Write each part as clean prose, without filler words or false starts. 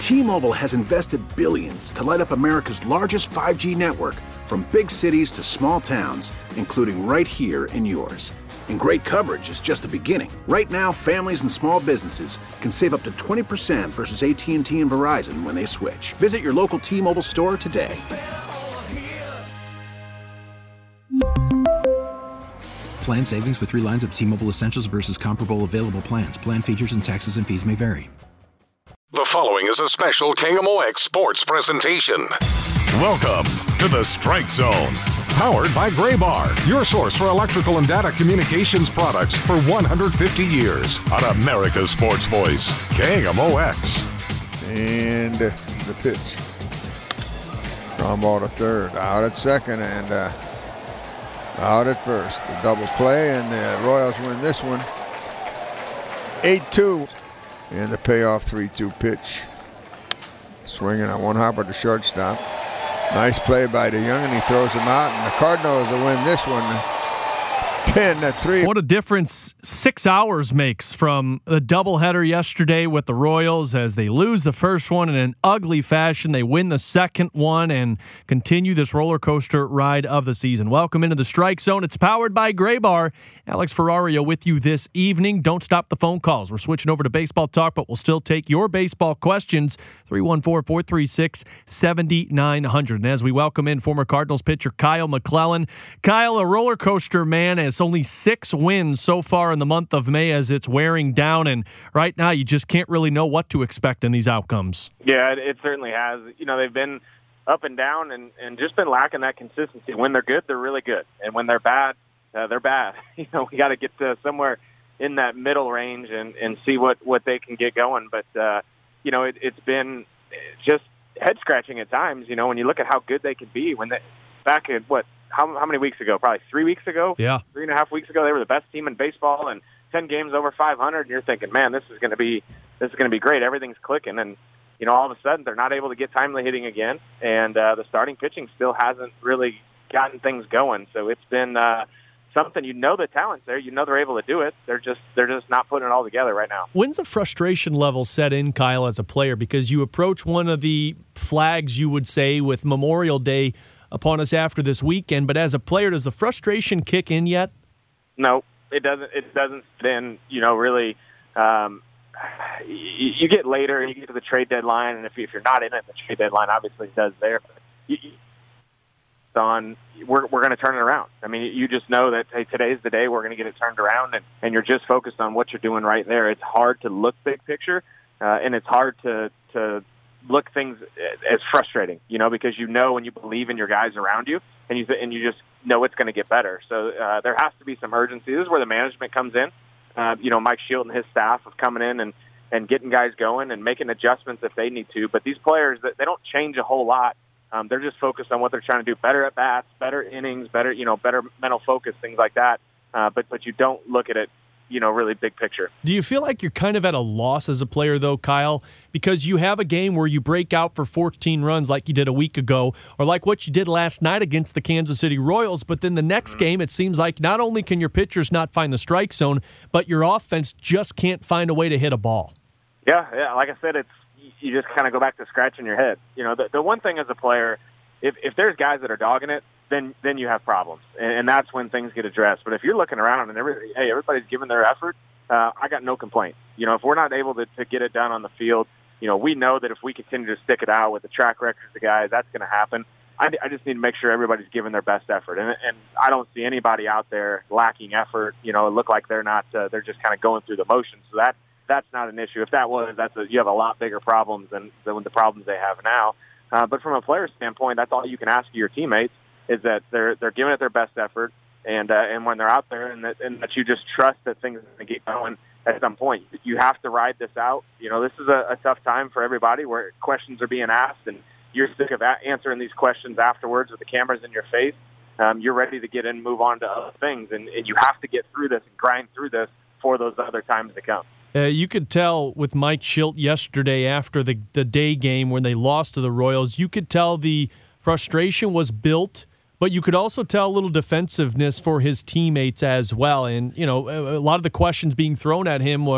T-Mobile has invested billions to light up America's largest 5G network, from big cities to small towns, including right here in yours. And great coverage is just the beginning. Right now, families and small businesses can save up to 20% versus AT&T and Verizon when they switch. Visit your local T-Mobile store today. Plan savings with 3 lines of T-Mobile Essentials versus comparable available plans. Plan features and taxes and fees may vary. The following is a special KMOX sports presentation. Welcome to the Strike Zone. Powered by Gray Bar, your source for electrical and data communications products for 150 years on America's Sports Voice, KMOX. And the pitch. Strong ball to third, out at second, and out at first. The double play, and the Royals win this one 8-2. And the payoff 3-2 pitch. Swinging on one hopper to shortstop. Nice play by DeYoung, and he throws him out, and the Cardinals will win this one 10-3. What a difference 6 hours makes from the doubleheader yesterday with the Royals as they lose the first one in an ugly fashion. They win the second one and continue this roller coaster ride of the season. Welcome into the Strike Zone. It's powered by Gray Bar. Alex Ferrario with you this evening. Don't stop the phone calls. We're switching over to baseball talk, but we'll still take your baseball questions. 314-436-7900. And as we welcome in former Cardinals pitcher Kyle McClellan. Kyle, a roller coaster, man, has only 6 wins so far in the month of May as it's wearing down. And right now you just can't really know what to expect in these outcomes. Yeah, it certainly has. You know, they've been up and down and just been lacking that consistency. When they're good, they're really good. And when they're bad, they're bad. You know, we got to get to somewhere in that middle range and see what they can get going. But, you know, it's been just head-scratching at times, you know, when you look at how good they could be. When they back at, how many weeks ago? Probably 3 weeks ago? Yeah. 3.5 weeks ago, they were the best team in baseball and 10 games over 500, and you're thinking, man, this is going to be great. Everything's clicking. And, you know, all of a sudden they're not able to get timely hitting again, and the starting pitching still hasn't really gotten things going. So it's been something. You know the talent's there. You know they're able to do it. They're just not putting it all together right now. When's the frustration level set in, Kyle, as a player? Because you approach one of the flags, you would say, with Memorial Day upon us after this weekend. But as a player, does the frustration kick in yet? No, it doesn't. It doesn't then, you know, really. You get later, you get to the trade deadline, and if you're not in it, the trade deadline obviously does there. We're going to turn it around. I mean, you just know that, hey, today's the day we're going to get it turned around, and you're just focused on what you're doing right there. It's hard to look big picture, and it's hard to look things as frustrating, you know, because you know when you believe in your guys around you, and you just know it's going to get better. So there has to be some urgency. This is where the management comes in. You know, Mike Shield and his staff of coming in and getting guys going and making adjustments if they need to. But these players, they don't change a whole lot. They're just focused on what they're trying to do: better at bats, better innings, better mental focus, things like that. But you don't look at it, you know, really big picture. Do you feel like you're kind of at a loss as a player, though, Kyle, because you have a game where you break out for 14 runs like you did a week ago, or like what you did last night against the Kansas City Royals, but then the next game it seems like not only can your pitchers not find the strike zone, but your offense just can't find a way to hit a ball? Yeah, like I said, you just kind of go back to scratching your head. You know, the one thing as a player, if there's guys that are dogging it, then you have problems, and that's when things get addressed. But if you're looking around and everybody's giving their effort, I got no complaints. You know, if we're not able to get it done on the field, you know, we know that if we continue to stick it out with the track record of the guys, that's going to happen. I just need to make sure everybody's giving their best effort, and I don't see anybody out there lacking effort. You know, it look like they're not. They're just kind of going through the motions. So that's not an issue. If that was, you have a lot bigger problems than the problems they have now. But from a player standpoint, that's all you can ask of your teammates, is that they're giving it their best effort, and when they're out there, and that you just trust that things are going to get going at some point. You have to ride this out. You know, this is a tough time for everybody where questions are being asked, and you're sick of answering these questions afterwards with the cameras in your face. You're ready to get in and move on to other things, and you have to get through this and grind through this for those other times to come. You could tell with Mike Shildt yesterday after the day game when they lost to the Royals, you could tell the frustration was built, but you could also tell a little defensiveness for his teammates as well. And, you know, a lot of the questions being thrown at him were,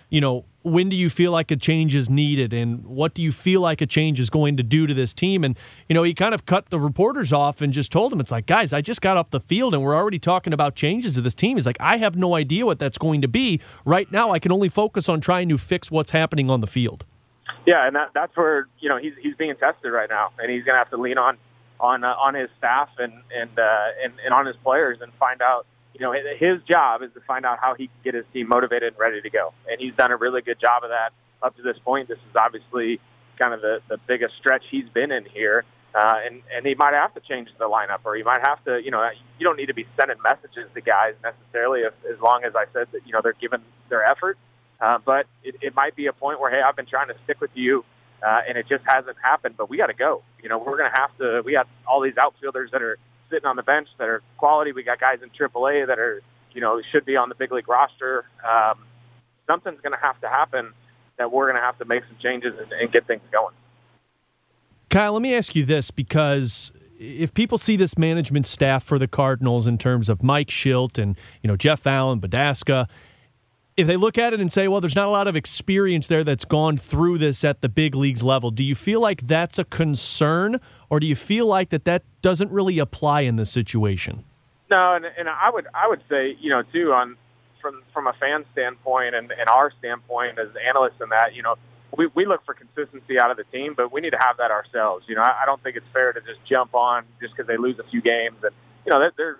when do you feel like a change is needed, and what do you feel like a change is going to do to this team? And, he kind of cut the reporters off and just told them, it's like, guys, I just got off the field and we're already talking about changes to this team. He's like, I have no idea what that's going to be. Right now, I can only focus on trying to fix what's happening on the field. Yeah, and that's where, he's being tested right now, and he's going to have to lean on his staff and on his players and find out. His job is to find out how he can get his team motivated and ready to go. And he's done a really good job of that up to this point. This is obviously kind of the biggest stretch he's been in here. And he might have to change the lineup, or he might have to, you don't need to be sending messages to guys necessarily as long as I said that, they're giving their effort. But it might be a point where, hey, I've been trying to stick with you, and it just hasn't happened, but we got to go. We're going to have to – we got all these outfielders that are sitting on the bench that are quality. We got guys in AAA that are, should be on the big league roster. Something's going to have to happen that we're going to have to make some changes and get things going. Kyle, let me ask you this, because if people see this management staff for the Cardinals in terms of Mike Shildt and, Jeff Allen, Badaska, if they look at it and say, well, there's not a lot of experience there that's gone through this at the big leagues level, do you feel like that's a concern, or do you feel like that doesn't really apply in this situation? No, and I would say, too, from a fan standpoint and our standpoint as analysts in that, we look for consistency out of the team, but we need to have that ourselves. I don't think it's fair to just jump on just because they lose a few games. And, they're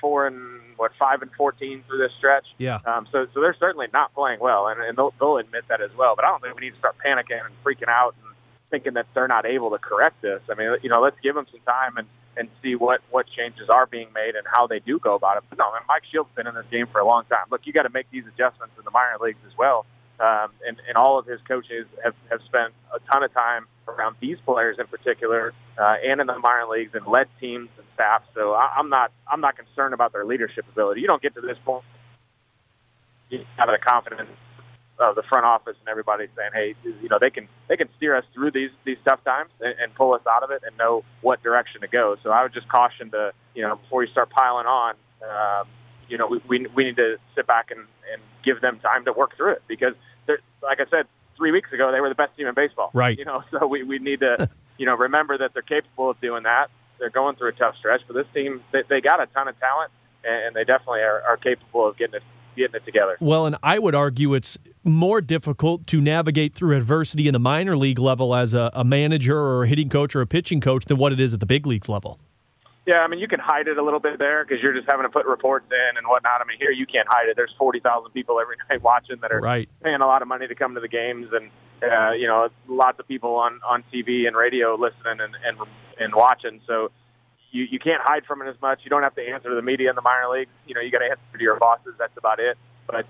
5-14 through this stretch. Yeah. So they're certainly not playing well, and they'll admit that as well. But I don't think we need to start panicking and freaking out and thinking that they're not able to correct this. I mean, let's give them some time and see what changes are being made and how they do go about it. But no, Mike Shildt's been in this game for a long time. Look, you got to make these adjustments in the minor leagues as well. And all of his coaches have spent a ton of time around these players in particular, and in the minor leagues, and led teams and staff. So I'm not concerned about their leadership ability. You don't get to this point, you have the confidence of the front office and everybody saying, hey, they can steer us through these tough times and pull us out of it and know what direction to go. So I would just caution to, before you start piling on, we need to sit back and give them time to work through it, because like I said, 3 weeks ago, they were the best team in baseball. Right. So we need to, remember that they're capable of doing that. They're going through a tough stretch, but this team, they got a ton of talent, and they definitely are capable of getting it together. Well, and I would argue it's more difficult to navigate through adversity in the minor league level as a manager or a hitting coach or a pitching coach than what it is at the big leagues level. Yeah, I mean, you can hide it a little bit there because you're just having to put reports in and whatnot. I mean, here you can't hide it. There's 40,000 people every night watching that are paying a lot of money to come to the games, and lots of people on TV and radio listening and watching. So you can't hide from it as much. You don't have to answer to the media in the minor leagues. You got to answer to your bosses. That's about it. But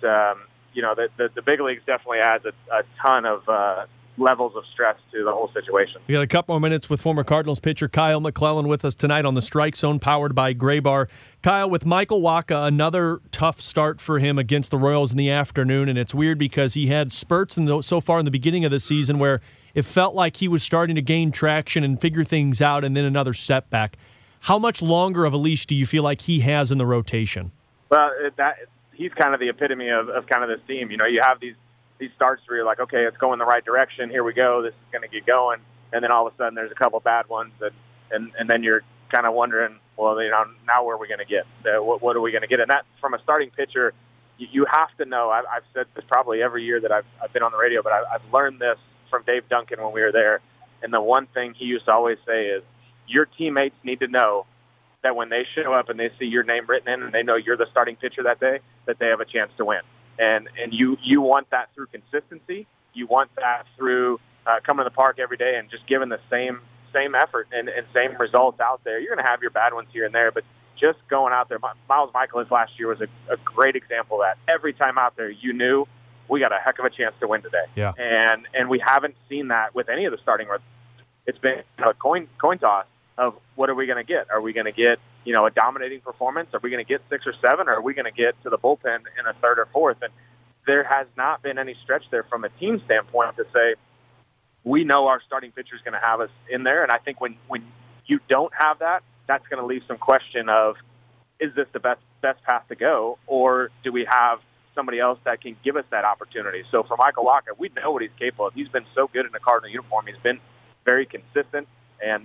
the big leagues definitely adds a ton of levels of stress to the whole situation. We got a couple more minutes with former Cardinals pitcher Kyle McClellan with us tonight on the Strike Zone, powered by Graybar. Kyle, with Michael Wacha, another tough start for him against the Royals in the afternoon, and it's weird because he had spurts so far in the beginning of the season where it felt like he was starting to gain traction and figure things out, and then another setback. How much longer of a leash do you feel like he has in the rotation? Well, he's kind of the epitome of kind of this team. You have these starts where you're like, okay, it's going the right direction. Here we go. This is going to get going. And then all of a sudden there's a couple bad ones. And then you're kind of wondering, well, now where are we going to get? What are we going to get? And that, from a starting pitcher, you have to know. I've said this probably every year that I've been on the radio, but I've learned this from Dave Duncan when we were there. And the one thing he used to always say is, your teammates need to know that when they show up and they see your name written in and they know you're the starting pitcher that day, that they have a chance to win. And you want that through consistency. You want that through coming to the park every day and just giving the same effort and same results out there. You're going to have your bad ones here and there, but just going out there. Miles Michaelis last year was a great example of that. Every time out there, you knew we got a heck of a chance to win today. Yeah. And we haven't seen that with any of the starting rookies. It's been a coin toss of what are we going to get? Are we going to get a dominating performance? Are we going to get 6 or 7? Or are we going to get to the bullpen in a third or fourth? And there has not been any stretch there from a team standpoint to say, we know our starting pitcher is going to have us in there. And I think when you don't have that, that's going to leave some question of, is this the best path to go? Or do we have somebody else that can give us that opportunity. So for Michael Wacha, we know what he's capable of. He's been so good in a Cardinal uniform. He's been very consistent, and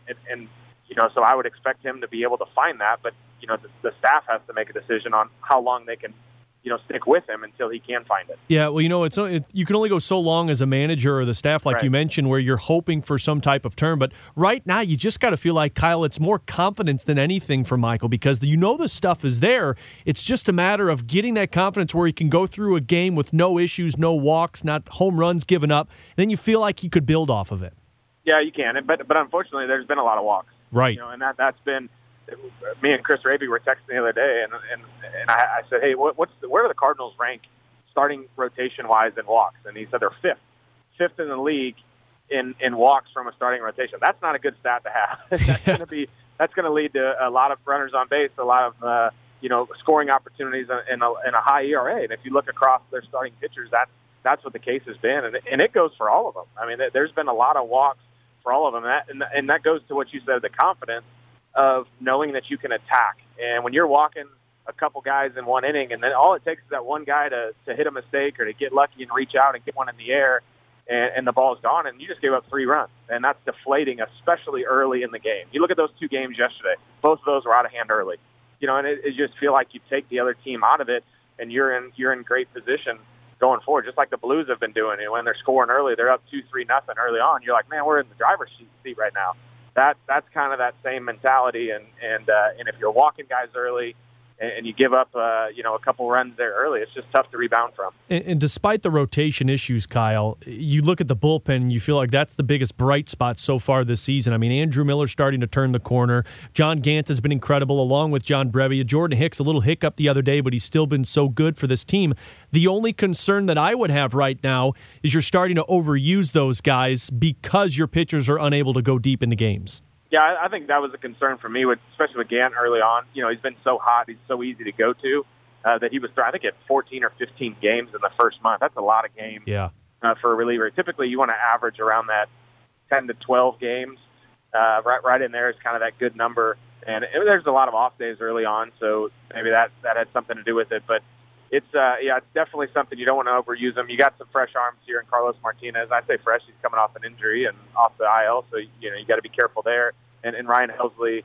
so I would expect him to be able to find that. But the staff has to make a decision on how long they can stick with him until he can find it. Yeah, well, you can only go so long as a manager or the staff, like you mentioned, where you're hoping for some type of turn. But right now, you just got to feel like, Kyle, it's more confidence than anything for Michael, because the stuff is there. It's just a matter of getting that confidence where he can go through a game with no issues, no walks, not home runs given up. Then you feel like he could build off of it. Yeah, you can. But unfortunately, there's been a lot of walks. Right. And that's been – me and Chris Raby were texting the other day, and I said, hey, where do the Cardinals rank starting rotation-wise in walks? And he said they're fifth in the league in walks from a starting rotation. That's not a good stat to have. That's going to lead to a lot of runners on base, a lot of scoring opportunities in a high ERA. And if you look across their starting pitchers, that's what the case has been, and it goes for all of them. I mean, there's been a lot of walks for all of them, and that goes to what you said, the confidence of knowing that you can attack. And when you're walking a couple guys in one inning, and then all it takes is that one guy to hit a mistake or to get lucky and reach out and get one in the air, and the ball's gone, and you just gave up 3 runs. And that's deflating, especially early in the game. You look at those 2 games yesterday, both of those were out of hand early. And it just feel like you take the other team out of it, and you're in great position going forward, just like the Blues have been doing. And when they're scoring early, they're up 2-3-0 early on. You're like, man, we're in the driver's seat right now. That's kind of that same mentality, and if you're walking guys early and you give up a couple runs there early, it's just tough to rebound from. And despite the rotation issues, Kyle, you look at the bullpen and you feel like that's the biggest bright spot so far this season. I mean, Andrew Miller's starting to turn the corner. John Gant has been incredible, along with John Brebbia. Jordan Hicks, a little hiccup the other day, but he's still been so good for this team. The only concern that I would have right now is you're starting to overuse those guys because your pitchers are unable to go deep into games. Yeah, I think that was a concern for me, especially with Gant early on. He's been so hot, he's so easy to go to, that he was, I think, at 14 or 15 games in the first month. That's a lot of games for a reliever. Typically, you want to average around that 10 to 12 games. Right in there is kind of that good number. And there's a lot of off days early on, so maybe that had something to do with it. But it's definitely something you don't want to overuse them. You got some fresh arms here in Carlos Martinez. I say fresh; he's coming off an injury and off the IL, so you got to be careful there. And Ryan Helsley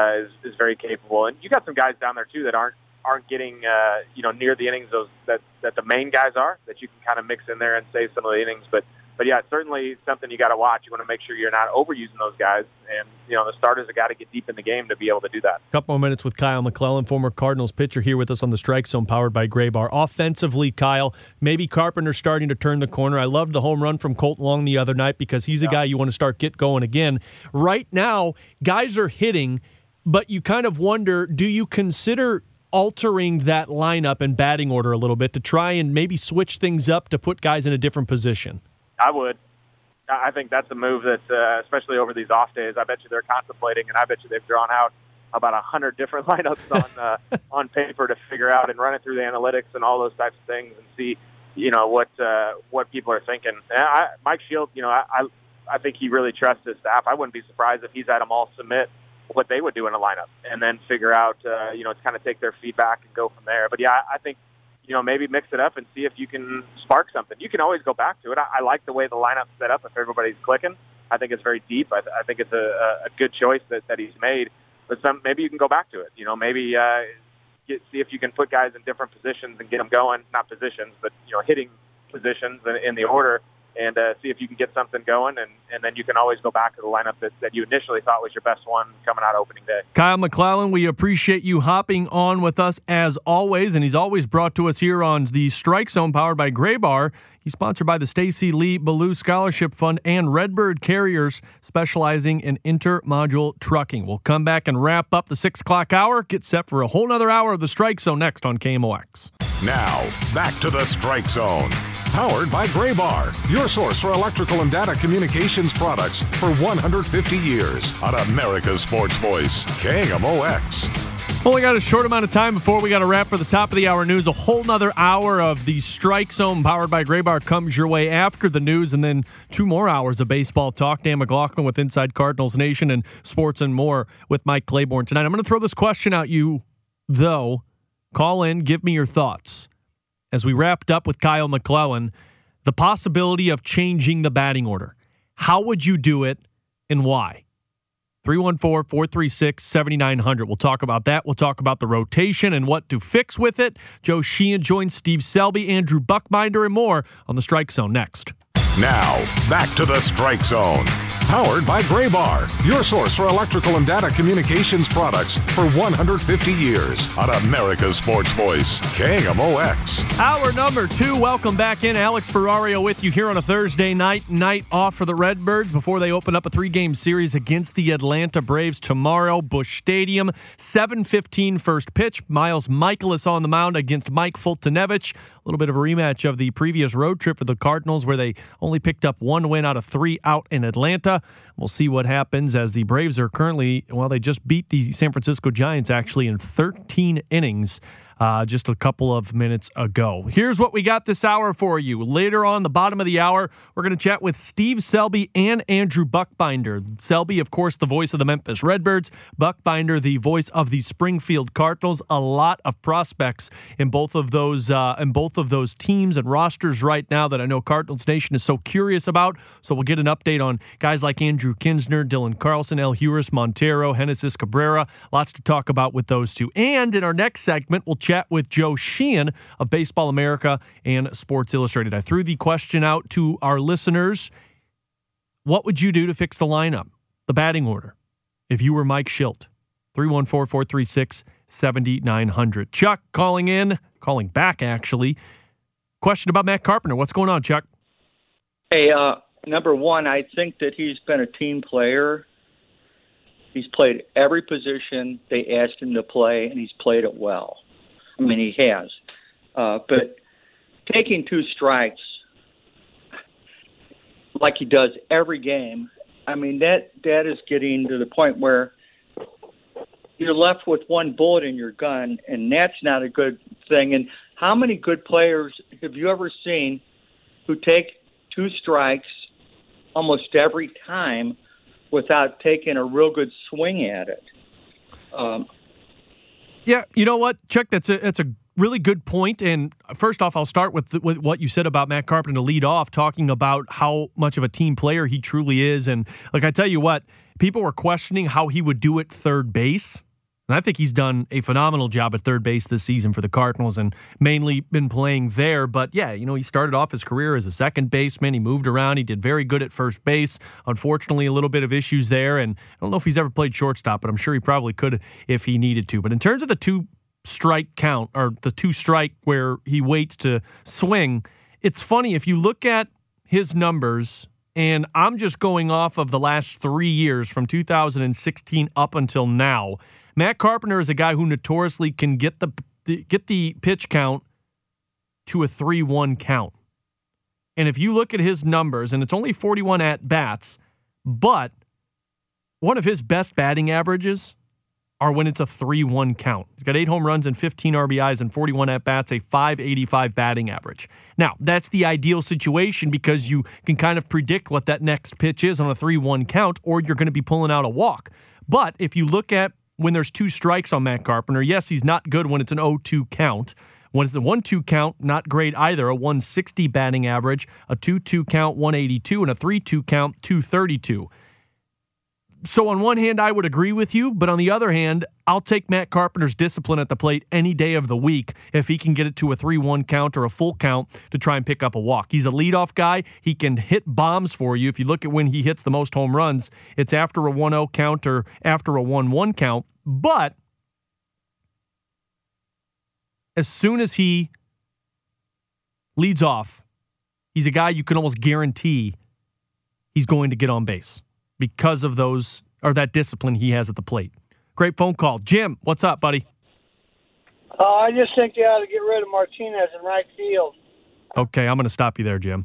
is very capable, and you got some guys down there too that aren't getting near the innings that the main guys are, that you can kind of mix in there and save some of the innings. But yeah, it's certainly something you got to watch. You want to make sure you're not overusing those guys, and the starters have got to get deep in the game to be able to do that. A couple more minutes with Kyle McClellan, former Cardinals pitcher, here with us on the Strike Zone, powered by Graybar. Offensively, Kyle, maybe Carpenter starting to turn the corner. I loved the home run from Colton Wong the other night because he's a guy you want to get going again. Right now, guys are hitting, but you kind of wonder, do you consider altering that lineup and batting order a little bit to try and maybe switch things up to put guys in a different position? I would. I think that's a move that, especially over these off days, I bet you they're contemplating, and I bet you they've drawn out about 100 different lineups on paper to figure out and run it through the analytics and all those types of things and see, what people are thinking. Mike Shield, I think he really trusts his staff. I wouldn't be surprised if he's had them all submit what they would do in a lineup and then figure out, to kind of take their feedback and go from there. But yeah, I think, maybe mix it up and see if you can spark something. You can always go back to it. I like the way the lineup's set up if everybody's clicking. I think it's very deep. I think it's a good choice that he's made. But maybe you can go back to it. Maybe see if you can put guys in different positions and get them going. Not positions, but hitting positions in the order, and see if you can get something going, and then you can always go back to the lineup that you initially thought was your best one coming out opening day. Kyle McClellan, we appreciate you hopping on with us as always, and he's always brought to us here on the Strike Zone, powered by Graybar. He's sponsored by the Stacey Lee Ballou Scholarship Fund and Redbird Carriers, specializing in intermodule trucking. We'll come back and wrap up the 6 o'clock hour, get set for a whole nother hour of the Strike Zone next on KMOX. Now, back to the Strike Zone. Powered by Graybar, your source for electrical and data communications products for 150 years on America's Sports Voice, KMOX. Only got a short amount of time before we got to wrap for the top of the hour news. A whole nother hour of the Strike Zone powered by Graybar comes your way after the news, and then 2 more hours of baseball talk. Dan McLaughlin with Inside Cardinals Nation and Sports and More with Mike Claiborne tonight. I'm going to throw this question out you, though. Call in, give me your thoughts. as we wrapped up with Kyle McClellan, the possibility of changing the batting order. How would you do it and why? 314-436-7900. We'll talk about that. We'll talk about the rotation and what to fix with it. Joe Sheehan joins Steve Selby, Andrew Buckbinder, and more on the Strike Zone next. Now, back to the Strike Zone. Powered by Gray Bar, your source for electrical and data communications products for 150 years on America's Sports Voice, KMOX. Hour number 2. Welcome back in. Alex Ferrario with you here on a Thursday night off for the Redbirds before they open up a 3-game series against the Atlanta Braves tomorrow, Busch Stadium. 7:15 first pitch. Miles Michaelis on the mound against Mike Fultonevich. A little bit of a rematch of the previous road trip for the Cardinals where they only picked up 1 win out of 3 out in Atlanta. We'll see what happens as the Braves are currently, they just beat the San Francisco Giants actually in 13 innings just a couple of minutes ago. Here's what we got this hour for you. Later on, the bottom of the hour, we're going to chat with Steve Selby and Andrew Buckbinder. Selby, of course, the voice of the Memphis Redbirds. Buckbinder, the voice of the Springfield Cardinals. A lot of prospects in both of those teams and rosters right now that I know Cardinals Nation is so curious about. So we'll get an update on guys like Andrew Kinsner, Dylan Carlson, El Huris Montero, Genesis Cabrera. Lots to talk about with those two. And in our next segment, we'll chat with Joe Sheehan of Baseball America and Sports Illustrated. I threw the question out to our listeners. What would you do to fix the lineup, the batting order, if you were Mike Shildt? 314-436-7900. Chuck calling back actually. Question about Matt Carpenter. What's going on, Chuck? Hey, number one, I think that he's been a team player. He's played every position they asked him to play, and he's played it well. I mean, he has. But taking 2 strikes like he does every game, I mean, that is getting to the point where you're left with 1 bullet in your gun, and that's not a good thing. And how many good players have you ever seen who take 2 strikes almost every time without taking a real good swing at it? Yeah, you know what, Chuck, that's a really good point. And first off, I'll start with what you said about Matt Carpenter to lead off, talking about how much of a team player he truly is. And like I tell you what, people were questioning how he would do at third base. And I think he's done a phenomenal job at third base this season for the Cardinals and mainly been playing there. But yeah, he started off his career as a second baseman. He moved around. He did very good at first base. Unfortunately, a little bit of issues there. And I don't know if he's ever played shortstop, but I'm sure he probably could if he needed to. But in terms of the 2-strike count, or the 2-strike where he waits to swing, it's funny if you look at his numbers, and I'm just going off of the last 3 years from 2016 up until now. Matt Carpenter is a guy who notoriously can get the pitch count to a 3-1 count. And if you look at his numbers, and it's only 41 at-bats, but one of his best batting averages are when it's a 3-1 count. He's got 8 home runs and 15 RBIs and 41 at-bats, a .585 batting average. Now, that's the ideal situation because you can kind of predict what that next pitch is on a 3-1 count, or you're going to be pulling out a walk. But if you look at when there's 2 strikes on Matt Carpenter, yes, he's not good when it's an 0-2 count. When it's a 1-2 count, not great either. A 160 batting average, a 2-2 count, 182, and a 3-2 count, 232. So on one hand, I would agree with you, but on the other hand, I'll take Matt Carpenter's discipline at the plate any day of the week if he can get it to a 3-1 count or a full count to try and pick up a walk. He's a leadoff guy. He can hit bombs for you. If you look at when he hits the most home runs, it's after a 1-0 count or after a 1-1 count. But as soon as he leads off, he's a guy you can almost guarantee he's going to get on base because of that discipline he has at the plate. Great phone call. Jim, what's up, buddy? I just think they ought to get rid of Martinez in right field. Okay, I'm going to stop you there, Jim.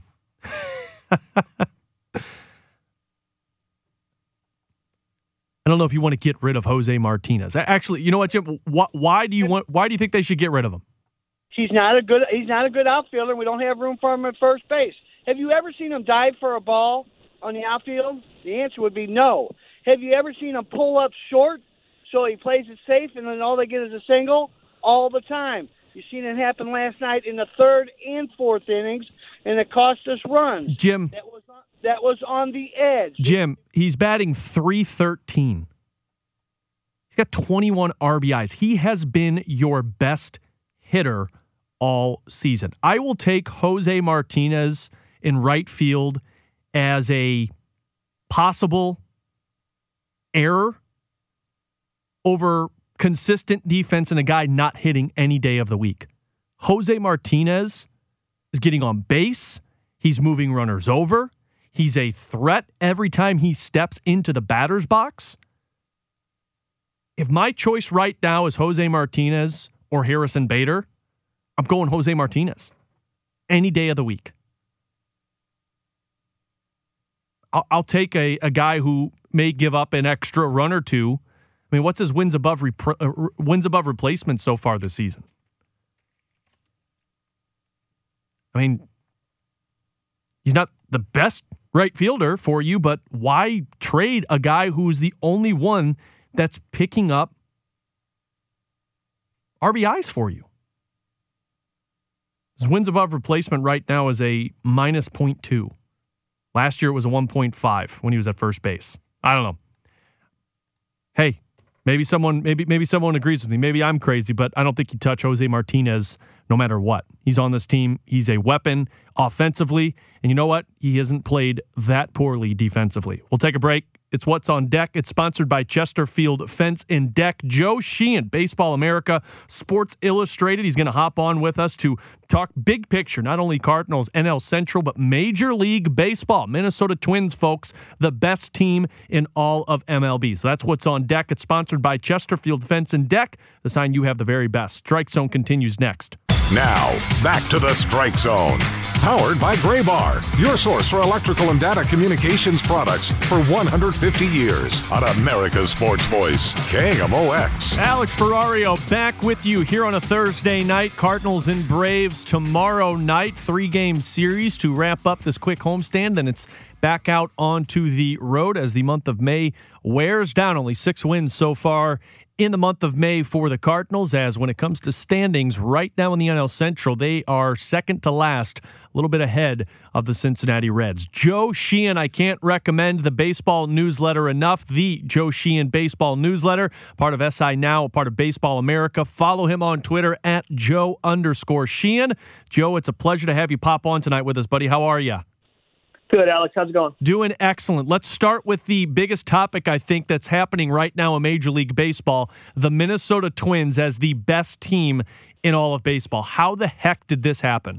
I don't know if you want to get rid of Jose Martinez. Actually, you know what, Jim? Why do you think they should get rid of him? He's not a good outfielder. We don't have room for him at first base. Have you ever seen him dive for a ball on the outfield? The answer would be no. Have you ever seen him pull up short so he plays it safe and then all they get is a single? All the time. You seen it happen last night in the third and fourth innings, and it cost us runs. Jim. That was on the edge. Jim, he's batting .313. He's got 21 RBIs. He has been your best hitter all season. I will take Jose Martinez in right field as a possible error over consistent defense and a guy not hitting any day of the week. Jose Martinez is getting on base. He's moving runners over. He's a threat every time he steps into the batter's box. If my choice right now is Jose Martinez or Harrison Bader, I'm going Jose Martinez any day of the week. I'll take a guy who may give up an extra run or two. I mean, what's his wins above replacement so far this season? I mean, he's not the best right fielder for you, but why trade a guy who's the only one that's picking up RBIs for you? His wins above replacement right now is a -0.2. Last year it was a 1.5 when he was at first base. I don't know. Hey, maybe someone agrees with me. Maybe I'm crazy, but I don't think you touch Jose Martinez no matter what. He's on this team. He's a weapon offensively. And you know what? He hasn't played that poorly defensively. We'll take a break. It's What's on Deck. It's sponsored by Chesterfield Fence and Deck. Joe Sheehan, Baseball America, Sports Illustrated. He's going to hop on with us to talk big picture, not only Cardinals, NL Central, but Major League Baseball. Minnesota Twins, folks, the best team in all of MLB. So that's What's on Deck. It's sponsored by Chesterfield Fence and Deck, the sign you have the very best. Strike Zone continues next. Now, back to the Strike Zone. Powered by Gray Bar, your source for electrical and data communications products for 150 years on America's Sports Voice, KMOX. Alex Ferrario back with you here on a Thursday night. Cardinals and Braves tomorrow night. 3-game series to wrap up this quick homestand. Then it's back out onto the road as the month of May wears down. Only 6 wins so far in the month of May for the Cardinals, as when it comes to standings right now in the NL Central, they are second to last, a little bit ahead of the Cincinnati Reds. Joe Sheehan, I can't recommend the baseball newsletter enough. The Joe Sheehan Baseball Newsletter, part of SI Now, part of Baseball America. Follow him on Twitter at Joe_Sheehan. Joe, it's a pleasure to have you pop on tonight with us, buddy. How are you? Good, Alex. How's it going? Doing excellent. Let's start with the biggest topic, I think, that's happening right now in Major League Baseball, the Minnesota Twins as the best team in all of baseball. How the heck did this happen?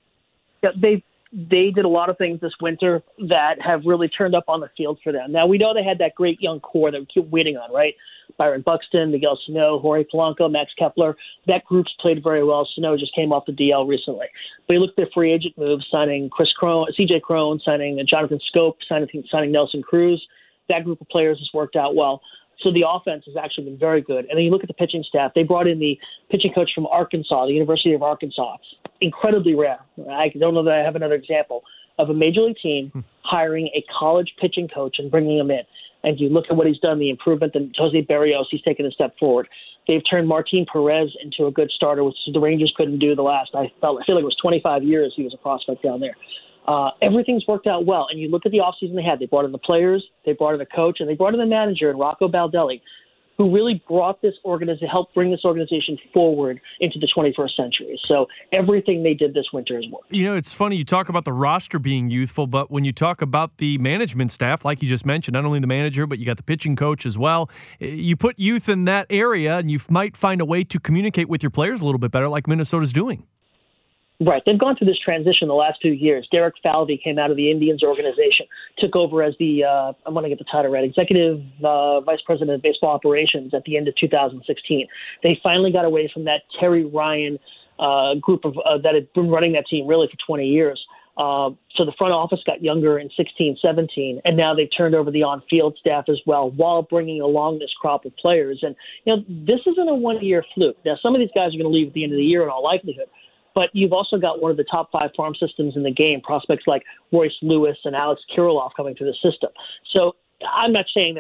Yeah, they did a lot of things this winter that have really turned up on the field for them. Now, we know they had that great young core that we keep waiting on, right? Byron Buxton, Miguel Sano, Jorge Polanco, Max Kepler. That group's played very well. Sano just came off the DL recently. But you look at their free agent moves, signing CJ Cron, signing Jonathan Scope, signing Nelson Cruz. That group of players has worked out well. So the offense has actually been very good. And then you look at the pitching staff. They brought in the pitching coach from Arkansas, the University of Arkansas. It's incredibly rare. I don't know that I have another example of a major league team hiring a college pitching coach and bringing him in. And you look at what he's done, the improvement, and Jose Barrios, he's taken a step forward. They've turned Martin Perez into a good starter, which the Rangers couldn't do the last. I feel like it was 25 years he was a prospect down there. Everything's worked out well. And you look at the offseason they had. They brought in the players, they brought in a coach, and they brought in the manager, Rocco Baldelli, who really brought this helped bring this organization forward into the 21st century. So everything they did this winter has worked. You know, it's funny, you talk about the roster being youthful, but when you talk about the management staff, like you just mentioned, not only the manager, but you got the pitching coach as well, you put youth in that area and you might find a way to communicate with your players a little bit better like Minnesota's doing. Right. They've gone through this transition the last 2 years. Derek Falvey came out of the Indians organization, took over as the, I'm going to get the title right, Executive Vice President of Baseball Operations at the end of 2016. They finally got away from that Terry Ryan group of that had been running that team really for 20 years. So the front office got younger in 16, 17, and now they've turned over the on-field staff as well while bringing along this crop of players. And, you know, this isn't a one-year fluke. Now, some of these guys are going to leave at the end of the year in all likelihood. But you've also got one of the top 5 farm systems in the game, prospects like Royce Lewis and Alex Kirilloff coming through the system. So I'm not saying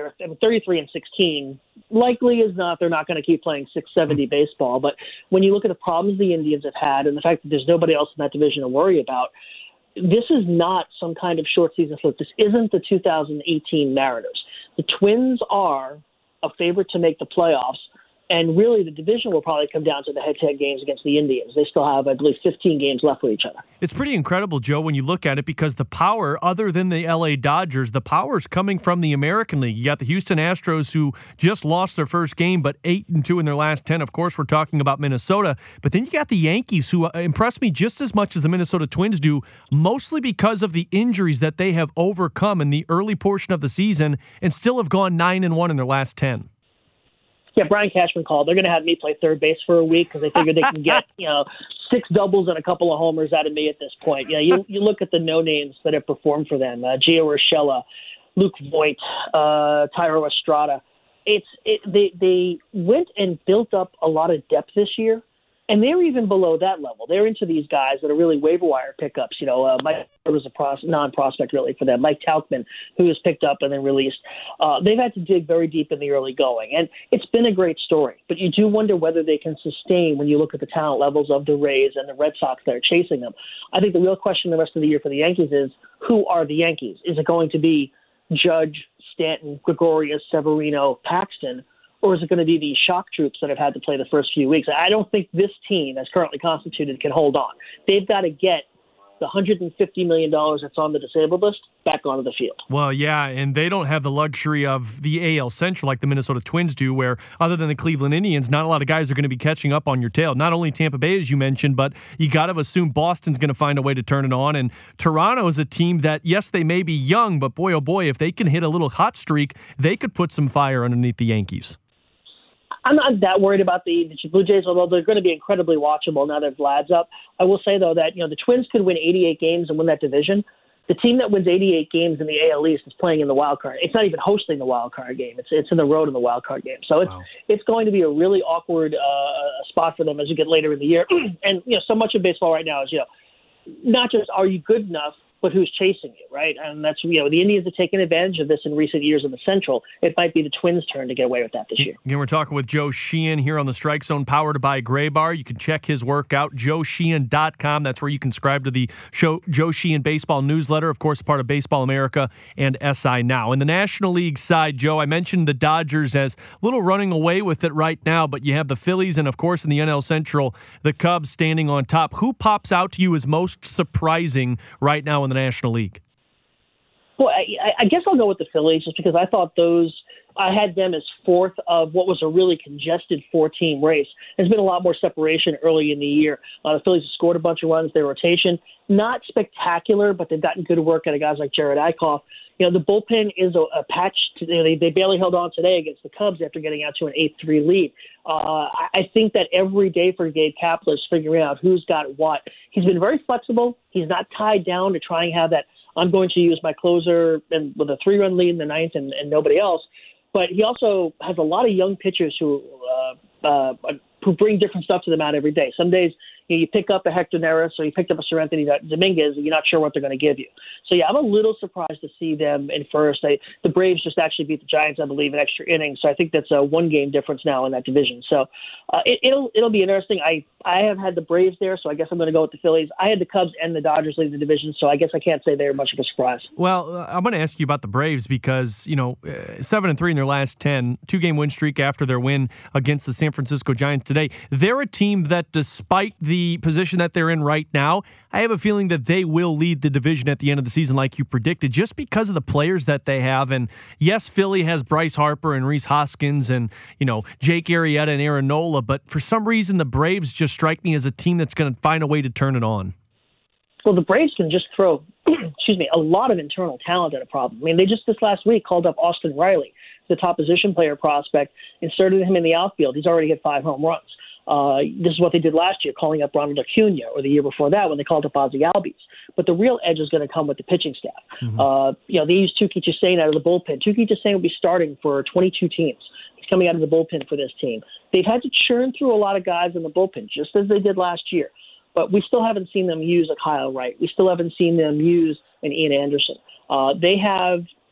33-16 likely is not. They're not going to keep playing 670 baseball. But when you look at the problems the Indians have had and the fact that there's nobody else in that division to worry about, this is not some kind of short season fluke. This isn't the 2018 Mariners. The Twins are a favorite to make the playoffs. And really, the division will probably come down to the head-to-head games against the Indians. They still have, I believe, 15 games left with each other. It's pretty incredible, Joe, when you look at it, because the power, other than the L.A. Dodgers, the power is coming from the American League. You got the Houston Astros, who just lost their first game, but 8-2 in their last 10. Of course, we're talking about Minnesota. But then you got the Yankees, who impress me just as much as the Minnesota Twins do, mostly because of the injuries that they have overcome in the early portion of the season and still have gone 9-1 in their last 10. Yeah, Brian Cashman called. They're going to have me play third base for a week because they figure they can get 6 doubles and a couple of homers out of me at this point. You look at the no names that have performed for them: Gio Urshela, Luke Voigt, Thairo Estrada. They went and built up a lot of depth this year, and they're even below that level. They're into these guys that are really waiver wire pickups. Mike was a non-prospect really for them. Mike Tauchman, who was picked up and then released. They've had to dig very deep in the early going, and it's been a great story. But you do wonder whether they can sustain when you look at the talent levels of the Rays and the Red Sox that are chasing them. I think the real question the rest of the year for the Yankees is, who are the Yankees? Is it going to be Judge, Stanton, Gregorius, Severino, Paxton, or is it going to be these shock troops that have had to play the first few weeks? I don't think this team, as currently constituted, can hold on. They've got to get the $150 million that's on the disabled list back onto the field. Well, yeah, and they don't have the luxury of the AL Central like the Minnesota Twins do, where other than the Cleveland Indians, not a lot of guys are going to be catching up on your tail. Not only Tampa Bay, as you mentioned, but you got to assume Boston's going to find a way to turn it on. And Toronto is a team that, yes, they may be young, but boy, oh boy, if they can hit a little hot streak, they could put some fire underneath the Yankees. I'm not that worried about the Blue Jays, although they're going to be incredibly watchable now that Vlad's up. I will say, though, that the Twins could win 88 games and win that division. The team that wins 88 games in the AL East is playing in the wild card. It's not even hosting the wild card game. It's in the road in the wild card game. So it's going to be a really awkward spot for them as you get later in the year. And so much of baseball right now is not just are you good enough, but who's chasing you, right? And that's, the Indians have taken advantage of this in recent years in the Central. It might be the Twins' turn to get away with that this year. Again, we're talking with Joe Sheehan here on the Strike Zone, powered by Graybar. You can check his work out, joesheehan.com. That's where you can subscribe to the Joe Sheehan Baseball newsletter, of course, part of Baseball America and SI Now. In the National League side, Joe, I mentioned the Dodgers as a little running away with it right now, but you have the Phillies and, of course, in the NL Central, the Cubs standing on top. Who pops out to you as most surprising right now in the National League? Well, I guess I'll go with the Phillies just because I thought I had them as fourth of what was a really congested 4-team race. There's been a lot more separation early in the year. The Phillies have scored a bunch of runs. Their rotation, not spectacular, but they've gotten good work out of guys like Jared Eichhoff. The bullpen is a patch. They barely held on today against the Cubs after getting out to an 8-3 lead. I think that every day for Gabe Kapler is figuring out who's got what. He's been very flexible. He's not tied down to try and have that, I'm going to use my closer and with a 3-run lead in the ninth and nobody else. But he also has a lot of young pitchers who bring different stuff to them out every day. Some days you pick up a Hector Neris or you picked up a Seranthony Dominguez and you're not sure what they're going to give you. So, I'm a little surprised to see them in first. The Braves just actually beat the Giants, I believe, in extra innings. So I think that's a 1-game difference now in that division. So it'll be interesting. I have had the Braves there, so I guess I'm going to go with the Phillies. I had the Cubs and the Dodgers lead the division, so I guess I can't say they're much of a surprise. Well, I'm going to ask you about the Braves because, 7-3 in their last 10, 2-game win streak after their win against the San Francisco Giants today. They're a team that, despite the position that they're in right now, I have a feeling that they will lead the division at the end of the season like you predicted, just because of the players that they have. And yes, Philly has Bryce Harper and Rhys Hoskins and, Jake Arrieta and Aaron Nola, but for some reason the Braves just strike me as a team that's going to find a way to turn it on. Well, the Braves can just throw, a lot of internal talent at a problem. I mean, they just this last week called up Austin Riley, the top position player prospect, inserted him in the outfield. He's already hit 5 home runs. This is what they did last year, calling up Ronald Acuna, or the year before that when they called up Ozzie Albies. But the real edge is going to come with the pitching staff. Mm-hmm. They used Touki Toussaint out of the bullpen. Touki Toussaint will be starting for 22 teams. He's coming out of the bullpen for this team. They've had to churn through a lot of guys in the bullpen, just as they did last year. But we still haven't seen them use a Kyle Wright. We still haven't seen them use an Ian Anderson. They have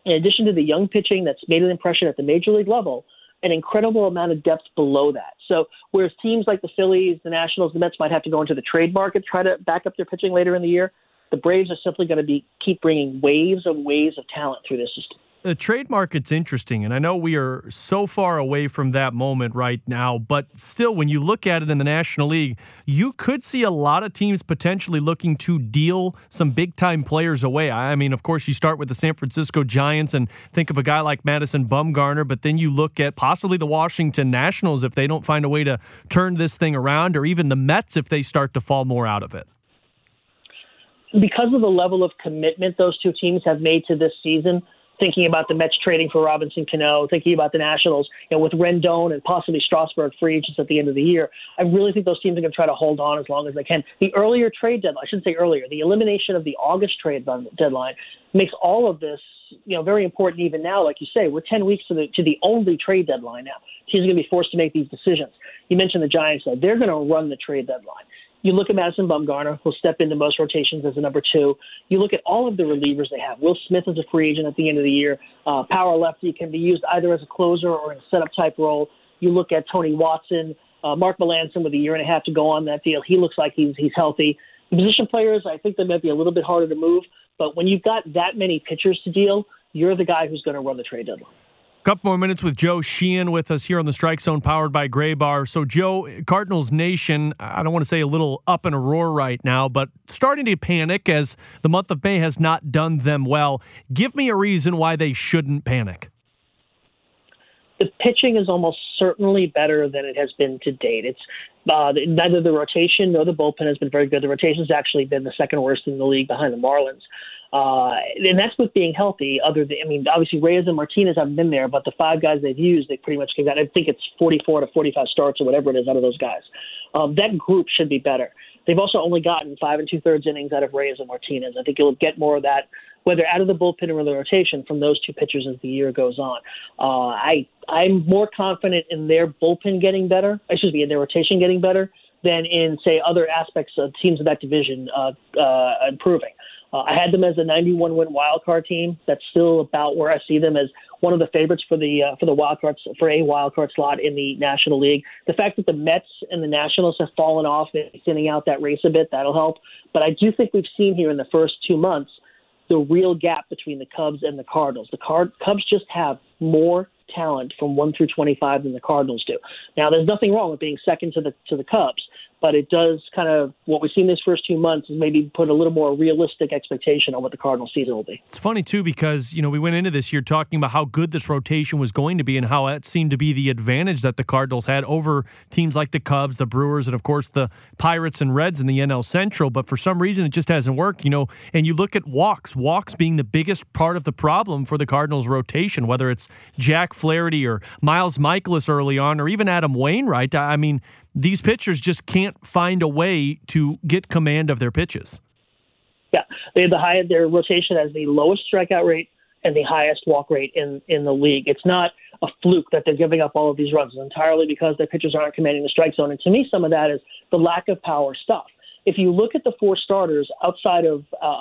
in addition to the young pitching that's made an impression at the major league level, an incredible amount of depth below that. So whereas teams like the Phillies, the Nationals, the Mets might have to go into the trade market, try to back up their pitching later in the year, the Braves are simply going to keep bringing waves of talent through this system. The trade market's interesting, and I know we are so far away from that moment right now, but still, when you look at it in the National League, you could see a lot of teams potentially looking to deal some big-time players away. I mean, of course, you start with the San Francisco Giants and think of a guy like Madison Bumgarner, but then you look at possibly the Washington Nationals if they don't find a way to turn this thing around, or even the Mets if they start to fall more out of it. Because of the level of commitment those two teams have made to this season, thinking about the Mets trading for Robinson Cano, thinking about the Nationals, with Rendon and possibly Strasburg free agents at the end of the year, I really think those teams are going to try to hold on as long as they can. The earlier trade deadline, I shouldn't say earlier, the elimination of the August trade deadline makes all of this, very important even now. Like you say, we're 10 weeks to the only trade deadline now. Teams are going to be forced to make these decisions. You mentioned the Giants, though. They're going to run the trade deadline. You look at Madison Bumgarner, who'll step into most rotations as a number 2. You look at all of the relievers they have. Will Smith is a free agent at the end of the year. Power lefty can be used either as a closer or in a setup type role. You look at Tony Watson, Mark Melancon with a year and a half to go on that deal. He looks like he's healthy. The position players, I think they might be a little bit harder to move. But when you've got that many pitchers to deal, you're the guy who's going to run the trade deadline. Couple more minutes with Joe Sheehan with us here on the Strike Zone, powered by Graybar. So, Joe, Cardinals Nation, I don't want to say a little up in a roar right now, but starting to panic as the month of May has not done them well. Give me a reason why they shouldn't panic. The pitching is almost certainly better than it has been to date. It's neither the rotation nor the bullpen has been very good. The rotation has actually been the second worst in the league behind the Marlins. And that's with being healthy. Obviously Reyes and Martinez haven't been there, but the 5 guys they've used, they pretty much gave that. I think it's 44 to 45 starts or whatever it is out of those guys. That group should be better. They've also only gotten 5 2/3 innings out of Reyes and Martinez. I think you'll get more of that, whether out of the bullpen or the rotation, from those 2 pitchers as the year goes on. I'm more confident in their bullpen getting better, in their rotation getting better, than in, say, other aspects of teams of that division improving. I had them as a 91-win wildcard team. That's still about where I see them, as one of the favorites for the wildcards, for a wildcard slot in the National League. The fact that the Mets and the Nationals have fallen off, thinning out that race a bit, that'll help. But I do think we've seen here in the first 2 months the real gap between the Cubs and the Cardinals. The Cubs just have more talent from 1 through 25 than the Cardinals do. Now, there's nothing wrong with being second to the Cubs, but it does kind of, what we've seen these first 2 months is maybe put a little more realistic expectation on what the Cardinals season will be. It's funny, too, because, we went into this year talking about how good this rotation was going to be and how that seemed to be the advantage that the Cardinals had over teams like the Cubs, the Brewers, and, of course, the Pirates and Reds in the NL Central. But for some reason, it just hasn't worked, and you look at walks being the biggest part of the problem for the Cardinals rotation, whether it's Jack Flaherty or Miles Mikolas early on, or even Adam Wainwright. I mean, these pitchers just can't find a way to get command of their pitches. Yeah, they have their rotation has the lowest strikeout rate and the highest walk rate in the league. It's not a fluke that they're giving up all of these runs. It's entirely because their pitchers aren't commanding the strike zone. And to me, some of that is the lack of power stuff. If you look at the 4 starters outside of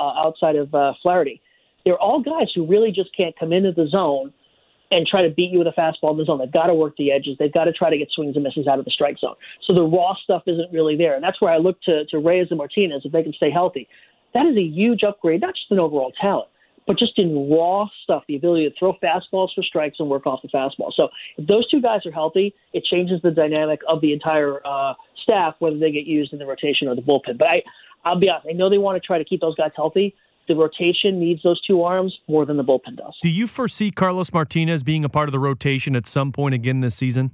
Flaherty, they're all guys who really just can't come into the zone and try to beat you with a fastball in the zone. They've got to work the edges. They've got to try to get swings and misses out of the strike zone. So the raw stuff isn't really there. And that's where I look to Reyes and Martinez, if they can stay healthy. That is a huge upgrade, not just in overall talent, but just in raw stuff, the ability to throw fastballs for strikes and work off the fastball. So if those 2 guys are healthy, it changes the dynamic of the entire staff, whether they get used in the rotation or the bullpen. But I'll be honest, I know they want to try to keep those guys healthy. The rotation needs those 2 arms more than the bullpen does. Do you foresee Carlos Martinez being a part of the rotation at some point again this season?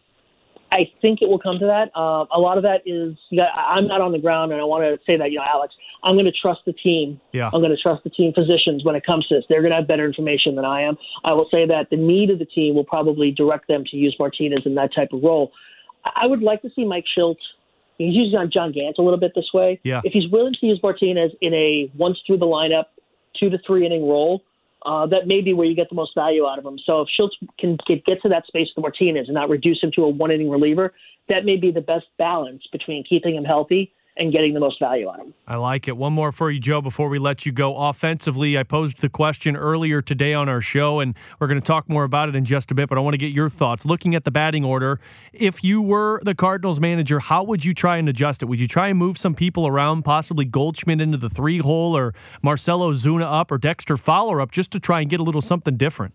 I think it will come to that. A lot of that is, I'm not on the ground, and I want to say that, Alex, I'm going to trust the team. Yeah. I'm going to trust the team physicians when it comes to this. They're going to have better information than I am. I will say that the need of the team will probably direct them to use Martinez in that type of role. I would like to see Mike Shildt. He's using on John Gant a little bit this way. Yeah. If he's willing to use Martinez in a once through the lineup, 2 to 3 inning role, that may be where you get the most value out of him. So if Shildt can get to that space with Martinez and not reduce him to a 1 inning reliever, that may be the best balance between keeping him healthy and getting the most value out of them. I like it. One more for you, Joe, before we let you go. Offensively, I posed the question earlier today on our show, and we're going to talk more about it in just a bit, but I want to get your thoughts. Looking at the batting order, if you were the Cardinals manager, how would you try and adjust it? Would you try and move some people around, possibly Goldschmidt into the 3-hole or Marcelo Zuna up or Dexter Fowler up, just to try and get a little something different?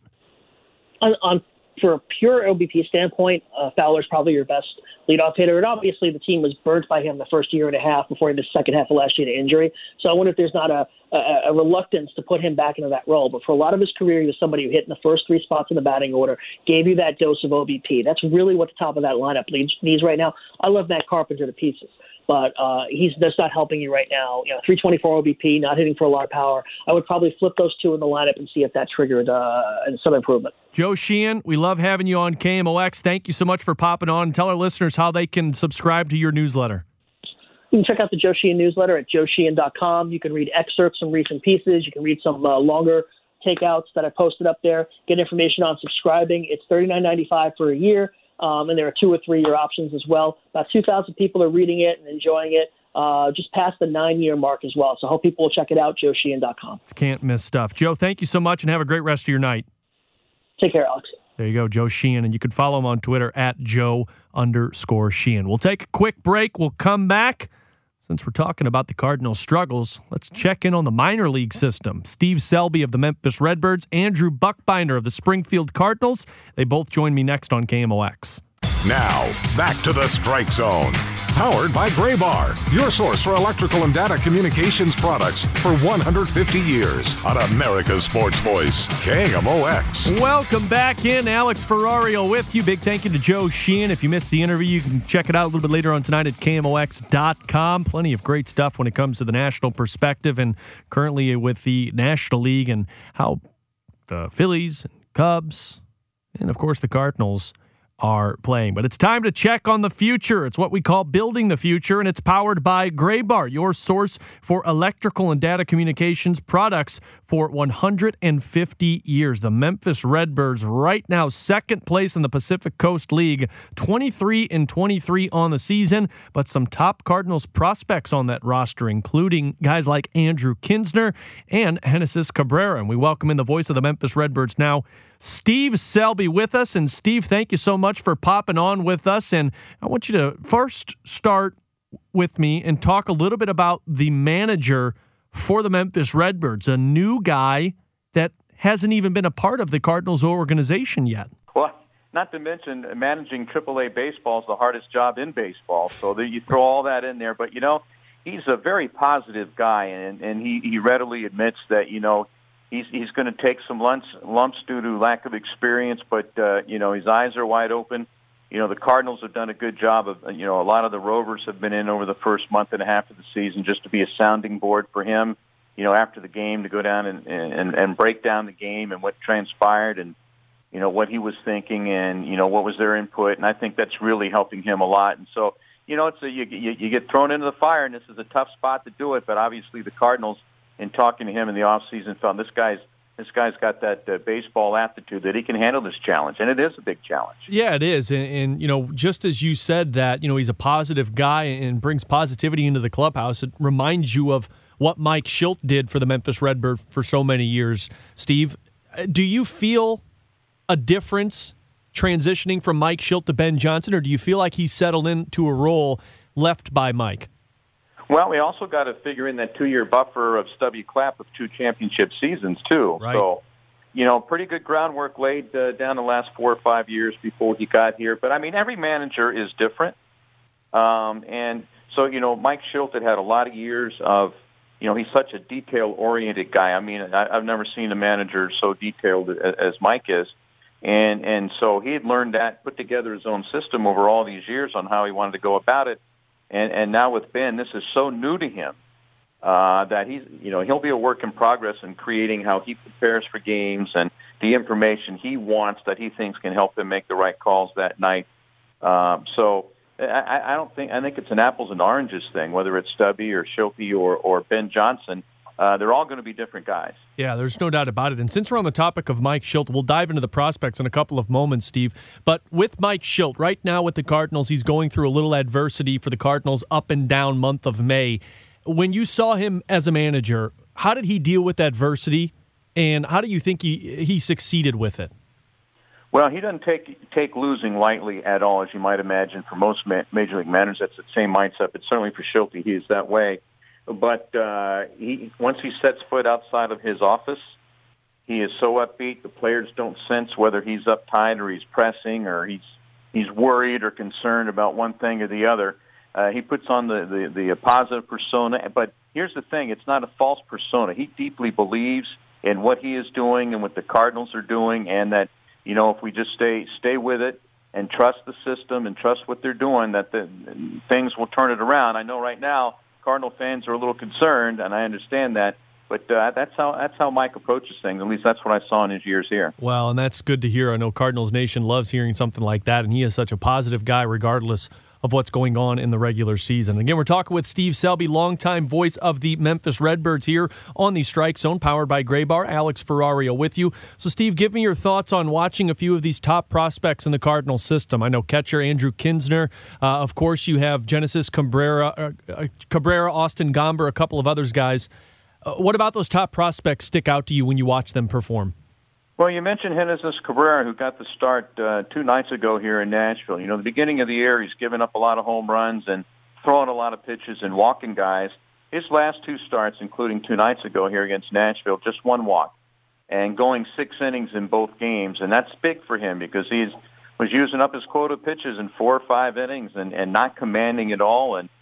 For a pure OBP standpoint, Fowler's probably your best leadoff hitter. And obviously the team was burnt by him the first year and a half before the second half of last year to injury. So I wonder if there's not a reluctance to put him back into that role. But for a lot of his career, he was somebody who hit in the first 3 spots in the batting order, gave you that dose of OBP. That's really what the top of that lineup needs right now. I love Matt Carpenter to pieces, but he's just not helping you right now. 324 OBP, not hitting for a lot of power. I would probably flip those two in the lineup and see if that triggered some improvement. Joe Sheehan, we love having you on KMOX. Thank you so much for popping on. And tell our listeners how they can subscribe to your newsletter. You can check out the Joe Sheehan newsletter at joesheehan.com. You can read excerpts from recent pieces. You can read some longer takeouts that I posted up there. Get information on subscribing. It's $39.95 for a year, and there are 2 or 3-year options as well. About 2,000 people are reading it and enjoying it. Just past the 9-year mark as well. So I hope people will check it out, joesheehan.com. Can't miss stuff. Joe, thank you so much, and have a great rest of your night. Take care, Alex. There you go, Joe Sheehan, and you can follow him on Twitter at Joe_Sheehan. We'll take a quick break. We'll come back. Since we're talking about the Cardinals' struggles, let's check in on the minor league system. Steve Selby of the Memphis Redbirds, Andrew Buckbinder of the Springfield Cardinals. They both join me next on KMOX. Now, back to the Strike Zone. Powered by Graybar, your source for electrical and data communications products for 150 years on America's Sports Voice, KMOX. Welcome back in. Alex Ferrario with you. Big thank you to Joe Sheehan. If you missed the interview, you can check it out a little bit later on tonight at KMOX.com. Plenty of great stuff when it comes to the national perspective and currently with the National League and how the Phillies and Cubs and, of course, the Cardinals are playing. But it's time to check on the future. It's what we call building the future, and it's powered by Graybar, your source for electrical and data communications products for 150 years. The Memphis Redbirds right now second place in the Pacific Coast League, 23-23 on the season, but some top Cardinals prospects on that roster, including guys like Andrew Kinsner and Genesis Cabrera. And we welcome in the voice of the Memphis Redbirds now, Steve Selby, with us. And Steve, thank you so much for popping on with us. And I want you to first start with me and talk a little bit about the manager for the Memphis Redbirds, a new guy that hasn't even been a part of the Cardinals organization yet. Well, not to mention managing AAA baseball is the hardest job in baseball. So you throw all that in there. But, he's a very positive guy, and he readily admits that, he's going to take some lumps due to lack of experience, but, his eyes are wide open. The Cardinals have done a good job of, a lot of the Rovers have been in over the first month and a half of the season just to be a sounding board for him, after the game to go down and break down the game and what transpired and, what he was thinking and, what was their input. And I think that's really helping him a lot. And so, you get thrown into the fire, and this is a tough spot to do it, but obviously the Cardinals, in talking to him in the offseason, found this guy's got that baseball aptitude that he can handle this challenge, and it is a big challenge. Yeah, it is, and just as you said that, he's a positive guy and brings positivity into the clubhouse, it reminds you of what Mike Shildt did for the Memphis Redbirds for so many years. Steve, do you feel a difference transitioning from Mike Shildt to Ben Johnson, or do you feel like he's settled into a role left by Mike? Well, we also got to figure in that 2-year buffer of Stubby Clapp of 2 championship seasons, too. Right. So, pretty good groundwork laid down the last 4 or 5 years before he got here. But, every manager is different. And so, Mike Shildt had a lot of years of, he's such a detail-oriented guy. I've never seen a manager so detailed as Mike is. And so he had learned that, put together his own system over all these years on how he wanted to go about it. And now with Ben, this is so new to him that he'll be a work in progress in creating how he prepares for games and the information he wants that he thinks can help him make the right calls that night. So I think it's an apples and oranges thing, whether it's Stubby or Shildt or Ben Johnson. they're all going to be different guys. Yeah, there's no doubt about it. And since we're on the topic of Mike Shildt, we'll dive into the prospects in a couple of moments, Steve. But with Mike Shildt, right now with the Cardinals, he's going through a little adversity for the Cardinals up and down month of May. When you saw him as a manager, how did he deal with adversity, and how do you think he succeeded with it? Well, he doesn't take losing lightly at all, as you might imagine. For most Major League managers, that's the same mindset. But certainly for Shildt, he is that way. But once he sets foot outside of his office, he is so upbeat. The players don't sense whether he's uptight or he's pressing or he's worried or concerned about one thing or the other. He puts on the positive persona. But here's the thing: it's not a false persona. He deeply believes in what he is doing and what the Cardinals are doing, and that, you know, if we just stay with it and trust the system and trust what they're doing, that the things will turn it around. I know right now Cardinal fans are a little concerned, and I understand that. But that's how Mike approaches things. At least that's what I saw in his years here. Well, and that's good to hear. I know Cardinals Nation loves hearing something like that, and he is such a positive guy regardless of what's going on in the regular season. Again, we're talking with Steve Selby, longtime voice of the Memphis Redbirds here on the Strike Zone, powered by Graybar. Alex Ferrario with you. So, Steve, give me your thoughts on watching a few of these top prospects in the Cardinals system. I know catcher Andrew Kinsner. Of course, you have Genesis Cabrera, Austin Gomber, a couple of others guys. What about those top prospects stick out to you when you watch them perform? Well, you mentioned Genesis Cabrera, who got the start 2 nights ago here in Nashville. You know, the beginning of the year, he's given up a lot of home runs and throwing a lot of pitches and walking guys. His last 2 starts, including 2 nights ago here against Nashville, just 1 walk and going 6 innings in both games. And that's big for him because he was using up his quota of pitches in 4 or 5 innings and not commanding it all. And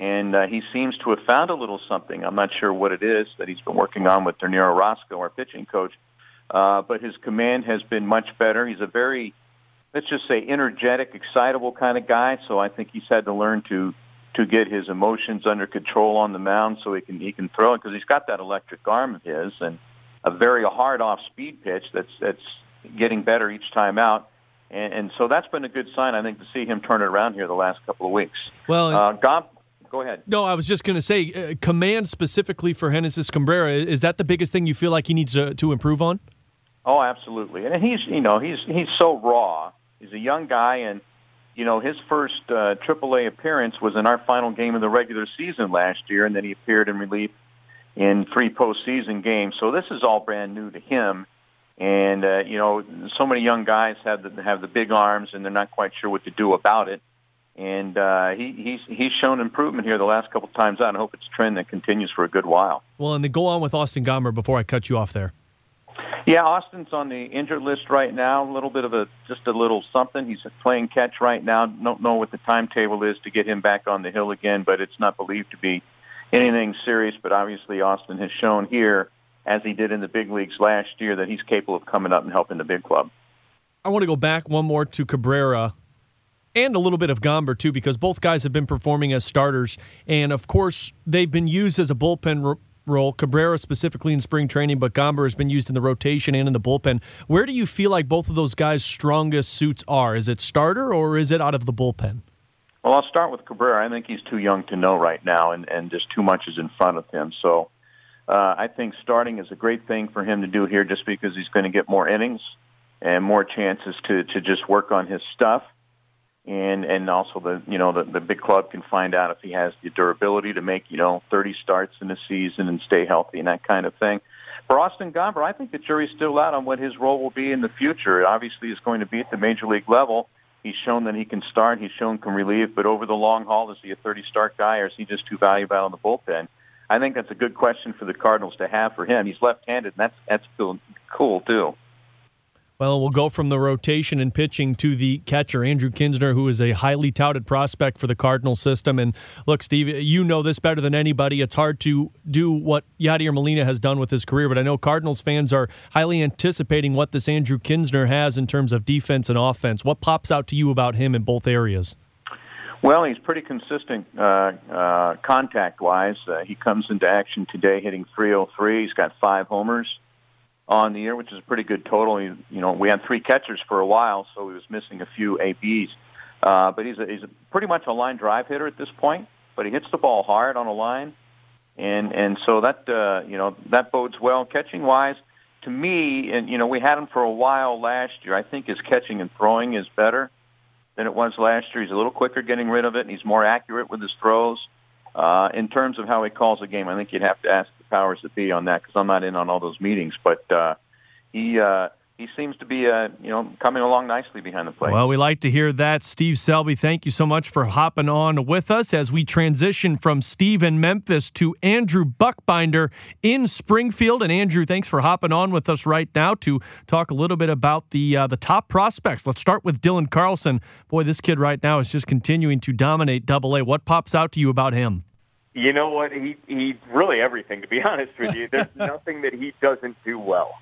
he seems to have found a little something. I'm not sure what it is that he's been working on with Danilo Roscoe, our pitching coach. But his command has been much better. He's a very, let's just say, energetic, excitable kind of guy. So I think he's had to learn to get his emotions under control on the mound so he can throw it, because he's got that electric arm of his and a very hard off-speed pitch that's getting better each time out. And so that's been a good sign, I think, to see him turn it around here the last couple of weeks. Well, go ahead. No, I was just going to say, command specifically for Genesis Cabrera, is that the biggest thing you feel like he needs to improve on? Oh, absolutely. And he's so raw. He's a young guy, and, you know, his first AAA appearance was in our final game of the regular season last year, and then he appeared in relief in 3 postseason games. So this is all brand new to him. And, you know, so many young guys have the big arms, and they're not quite sure what to do about it. And he's shown improvement here the last couple of times out. I hope it's a trend that continues for a good while. Well, and then go on with Austin Gomber before I cut you off there. Yeah, Austin's on the injured list right now. A little bit of just a little something. He's playing catch right now. Don't know what the timetable is to get him back on the hill again, but it's not believed to be anything serious. But obviously, Austin has shown here, as he did in the big leagues last year, that he's capable of coming up and helping the big club. I want to go back one more to Cabrera and a little bit of Gomber, too, because both guys have been performing as starters. And, of course, they've been used as a bullpen role, Cabrera specifically in spring training, but Gomber has been used in the rotation and in the bullpen. Where do you feel like both of those guys' strongest suits are? Is it starter or is it out of the bullpen? Well, I'll start with Cabrera. I think he's too young to know right now, and just too much is in front of him. So I think starting is a great thing for him to do here, just because he's going to get more innings and more chances to just work on his stuff. And also the big club can find out if he has the durability to make 30 starts in a season and stay healthy and that kind of thing. For Austin Gomber, I think the jury's still out on what his role will be in the future. It obviously is going to be at the major league level. He's shown that he can start. He's shown can relieve. But over the long haul, is he a 30-start guy, or is he just too valuable out on the bullpen? I think that's a good question for the Cardinals to have for him. He's left-handed, and that's cool too. Well, we'll go from the rotation and pitching to the catcher, Andrew Kinsner, who is a highly touted prospect for the Cardinal system. And look, Steve, you know this better than anybody. It's hard to do what Yadier Molina has done with his career, but I know Cardinals fans are highly anticipating what this Andrew Kinsner has in terms of defense and offense. What pops out to you about him in both areas? Well, he's pretty consistent contact-wise. He comes into action today hitting .303. He's got 5 homers on the year, which is a pretty good total. We had 3 catchers for a while, so he was missing a few ABs. But he's pretty much a line drive hitter at this point, but he hits the ball hard on a line. And so that that bodes well. Catching wise, to me, and we had him for a while last year. I think his catching and throwing is better than it was last year. He's a little quicker getting rid of it, and he's more accurate with his throws. In terms of how he calls a game, I think you'd have to ask the powers that be on that because I'm not in on all those meetings. But he seems to be coming along nicely behind the plate. Well, we like to hear that. Steve Selby, thank you so much for hopping on with us as we transition from Steve in Memphis to Andrew Buchbinder in Springfield. And Andrew, thanks for hopping on with us right now to talk a little bit about the top prospects. Let's start with Dylan Carlson. Boy, this kid right now is just continuing to dominate Double-A. What pops out to you about him? You know what? He's really everything, to be honest with you. There's nothing that he doesn't do well.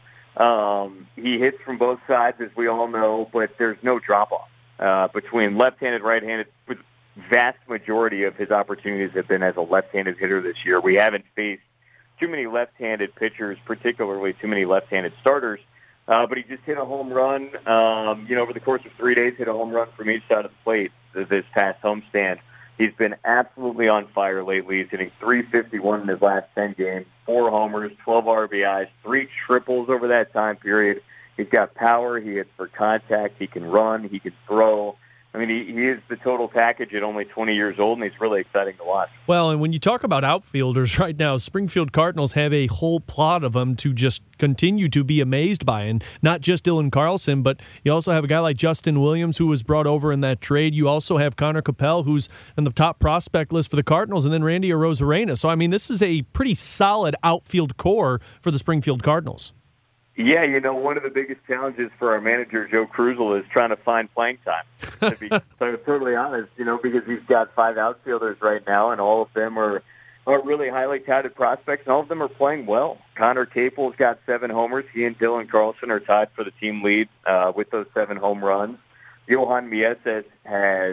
He hits from both sides, as we all know, but there's no drop-off between left-handed, right-handed. The vast majority of his opportunities have been as a left-handed hitter this year. We haven't faced too many left-handed pitchers, particularly too many left-handed starters, but he just hit a home run, over the course of 3 days, hit a home run from each side of the plate this past homestand. He's been absolutely on fire lately. He's hitting .351 in his last 10 games, 4 homers, 12 RBIs, 3 triples over that time period. He's got power. He hits for contact. He can run. He can throw. I mean, he is the total package at only 20 years old, and he's really exciting to watch. Well, and when you talk about outfielders right now, Springfield Cardinals have a whole plot of them to just continue to be amazed by. And not just Dylan Carlson, but you also have a guy like Justin Williams, who was brought over in that trade. You also have Connor Capel, who's on the top prospect list for the Cardinals, and then Randy Arozarena. So, I mean, this is a pretty solid outfield core for the Springfield Cardinals. Yeah, one of the biggest challenges for our manager, Joe Krusel, is trying to find playing time, to be totally honest, because he's got 5 outfielders right now, and all of them are really highly touted prospects, and all of them are playing well. Connor Capel's got 7 homers. He and Dylan Carlson are tied for the team lead with those 7 home runs. Johan Mieses has,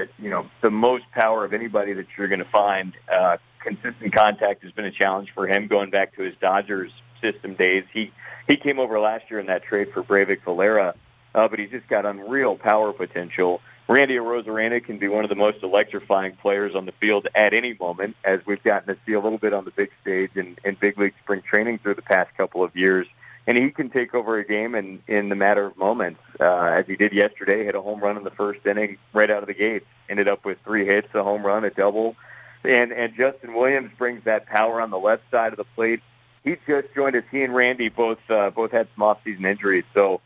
the most power of anybody that you're going to find. Consistent contact has been a challenge for him going back to his Dodgers system days. He came over last year in that trade for Breivik Valera, but he's just got unreal power potential. Randy Arozarena can be one of the most electrifying players on the field at any moment, as we've gotten to see a little bit on the big stage and big league spring training through the past couple of years. And he can take over a game in the matter of moments, as he did yesterday, hit a home run in the first inning right out of the gate, ended up with 3 hits, a home run, a double. And Justin Williams brings that power on the left side of the plate. He just joined us. He and Randy both had some off-season injuries, so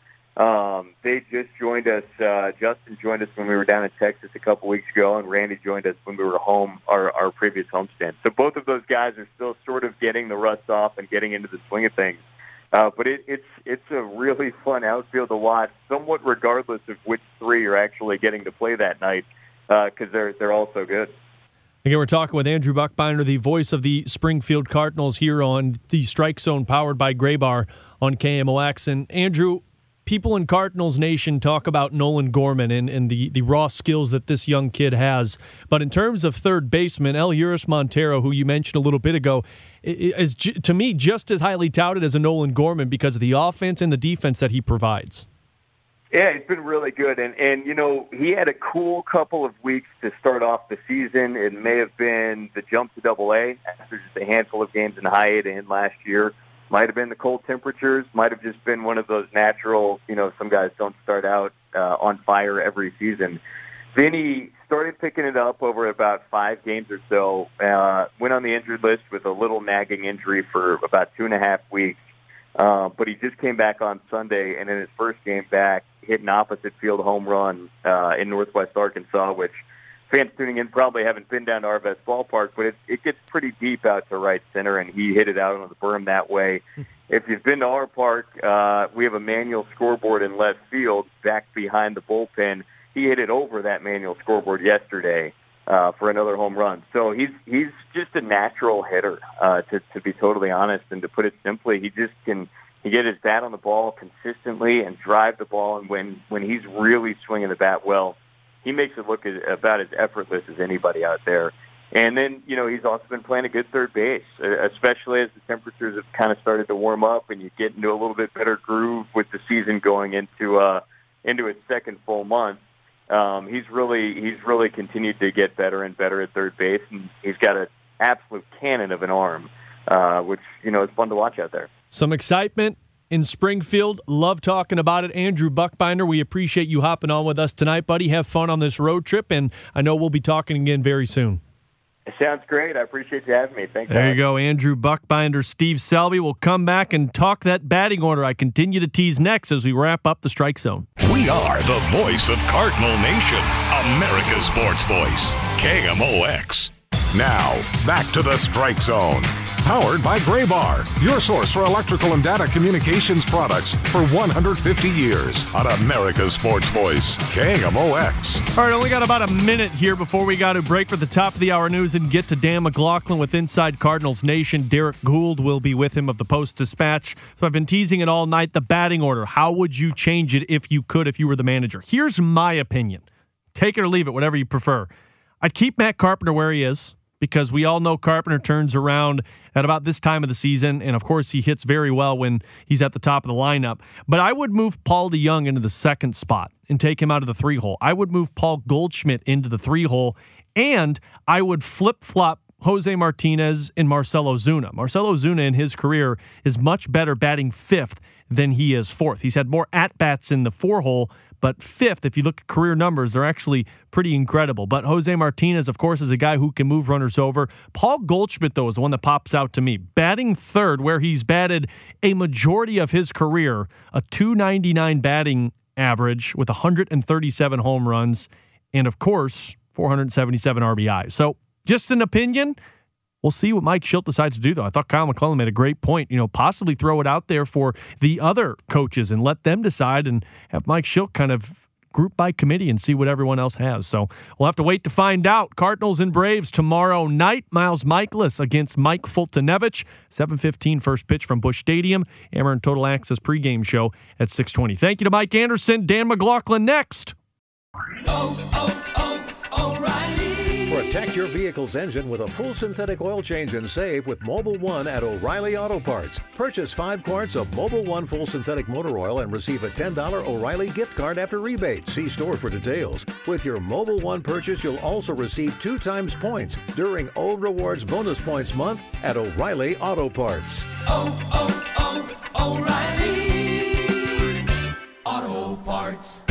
they just joined us. Justin joined us when we were down in Texas a couple weeks ago, and Randy joined us when we were home, our previous homestand. So both of those guys are still sort of getting the rust off and getting into the swing of things. But it's a really fun outfield to watch, somewhat regardless of which 3 are actually getting to play that night, because they're all so good. Again, we're talking with Andrew Buchbinder, the voice of the Springfield Cardinals here on the Strike Zone, powered by Graybar on KMOX. And Andrew, people in Cardinals Nation talk about Nolan Gorman and the raw skills that this young kid has. But in terms of third baseman, Eleuris Montero, who you mentioned a little bit ago, is to me just as highly touted as a Nolan Gorman because of the offense and the defense that he provides. Yeah, it's been really good. And he had a cool couple of weeks to start off the season. It may have been the jump to Double-A after just a handful of games in the high 8 and last year. Might have been the cold temperatures. Might have just been one of those natural, some guys don't start out on fire every season. Then he started picking it up over about 5 games or so. Went on the injured list with a little nagging injury for about 2.5 weeks. But he just came back on Sunday, and in his first game back, hit an opposite field home run in Northwest Arkansas, which fans tuning in probably haven't been down to Arvest Ballpark, but it gets pretty deep out to right center, and he hit it out on the berm that way. If you've been to our park, we have a manual scoreboard in left field back behind the bullpen. He hit it over that manual scoreboard yesterday for another home run. So he's just a natural hitter, to be totally honest, and to put it simply, he just can get his bat on the ball consistently and drive the ball, and when he's really swinging the bat well, he makes it look about as effortless as anybody out there. And then, he's also been playing a good third base, especially as the temperatures have kind of started to warm up and you get into a little bit better groove with the season going into its second full month. He's really continued to get better and better at third base, and he's got a absolute cannon of an arm, which, is fun to watch out there. Some excitement in Springfield. Love talking about it. Andrew Buchbinder, we appreciate you hopping on with us tonight, buddy. Have fun on this road trip, and I know we'll be talking again very soon. It sounds great. I appreciate you having me. Thanks. There you go, Andrew Buchbinder, Steve Selby. We'll come back and talk that batting order I continue to tease next as we wrap up the Strike Zone. We are the voice of Cardinal Nation, America's sports voice, KMOX. Now, back to the Strike Zone. Powered by Gray Bar, your source for electrical and data communications products for 150 years on America's sports voice, KMOX. All right, only got about a minute here before we got to break for the top of the hour news and get to Dan McLaughlin with Inside Cardinals Nation. Derek Gould will be with him of the Post-Dispatch. So I've been teasing it all night, the batting order. How would you change it if you could, if you were the manager? Here's my opinion. Take it or leave it, whatever you prefer. I'd keep Matt Carpenter where he is, because we all know Carpenter turns around at about this time of the season, and of course he hits very well when he's at the top of the lineup. But I would move Paul DeJong into the second spot and take him out of the 3-hole. I would move Paul Goldschmidt into the 3-hole, and I would flip-flop Jose Martinez and Marcell Ozuna. Marcell Ozuna in his career is much better batting 5th than he is 4th. He's had more at-bats in the 4-hole, but 5th, if you look at career numbers, they're actually pretty incredible. But Jose Martinez, of course, is a guy who can move runners over. Paul Goldschmidt, though, is the one that pops out to me. Batting 3rd, where he's batted a majority of his career, a .299 batting average with 137 home runs, and, of course, 477 RBIs. So, just an opinion. We'll see what Mike Shildt decides to do, though. I thought Kyle McClellan made a great point. Possibly throw it out there for the other coaches and let them decide and have Mike Shildt kind of group by committee and see what everyone else has. So we'll have to wait to find out. Cardinals and Braves tomorrow night. Miles Mikolas against Mike Fultonevich. 7:15 first pitch from Busch Stadium. Ameren Total Access pregame show at 6:20. Thank you to Mike Anderson. Dan McLaughlin next. O'Reilly. Protect your vehicle's engine with a full synthetic oil change and save with Mobil 1 at O'Reilly Auto Parts. Purchase 5 quarts of Mobil 1 full synthetic motor oil and receive a $10 O'Reilly gift card after rebate. See store for details. With your Mobil 1 purchase, you'll also receive 2 times points during O Rewards Bonus Points Month at O'Reilly Auto Parts. O'Reilly Auto Parts.